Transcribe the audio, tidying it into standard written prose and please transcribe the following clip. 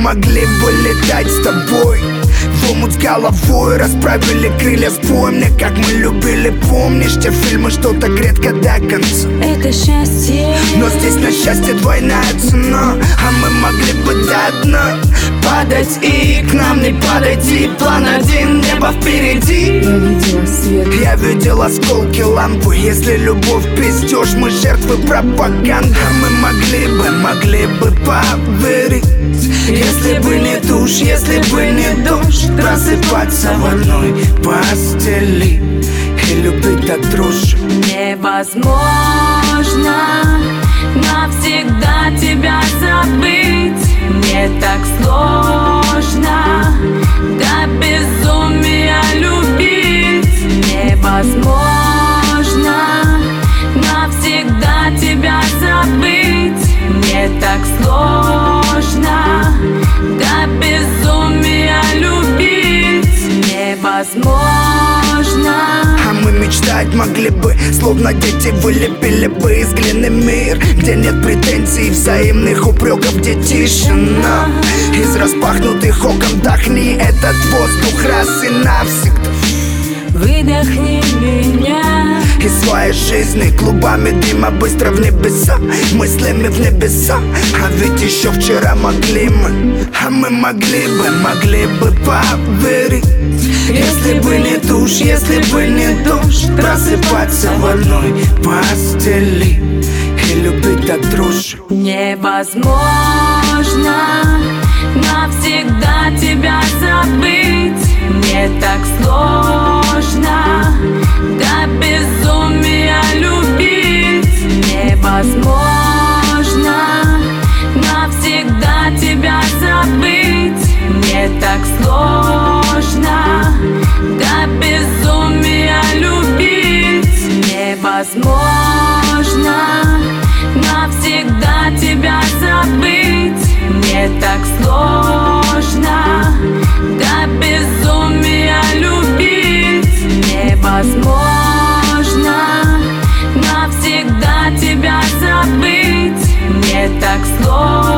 могли бы летать с тобой в омут с головой, расправили крылья с боем. Мне как мы любили, помнишь те фильмы, что так редко до конца. Это счастье, но здесь на счастье двойная цена. А мы могли бы до дна падать и к нам не подойти. План один, небо впереди. я видела свет, Я видел осколки лампы. Если любовь пиздёж, мы жертвы пропаганды. А мы могли бы поверить, если бы не душ, если бы не дождь, просыпаться в одной постели и любить до дрожи. невозможно навсегда тебя забыть. Мне так сложно до безумия любить. Невозможно навсегда тебя забыть. Мне так сложно до безумия любить. Невозможно. А мы мечтать могли бы, словно дети вылепили бы из глины мир, где нет претензий, взаимных упреков, где тишина. Из распахнутых окон вдохни этот воздух раз и навсегда. Выдохни меня Из своей жизни клубами дыма быстро в небеса, мыслями в небеса. А ведь еще вчера могли мы, а мы могли бы поверить, если бы не душ, если бы не дождь, просыпаться в одной постели и любить до дрожи. невозможно навсегда тебя забыть. Мне так сложно до безумия любить. Невозможно навсегда тебя забыть. Мне так сложно до безумия любить. Невозможно навсегда тебя забыть. Мне так сложно до безумия любить. Невозможно навсегда тебя забыть. Мне так сложно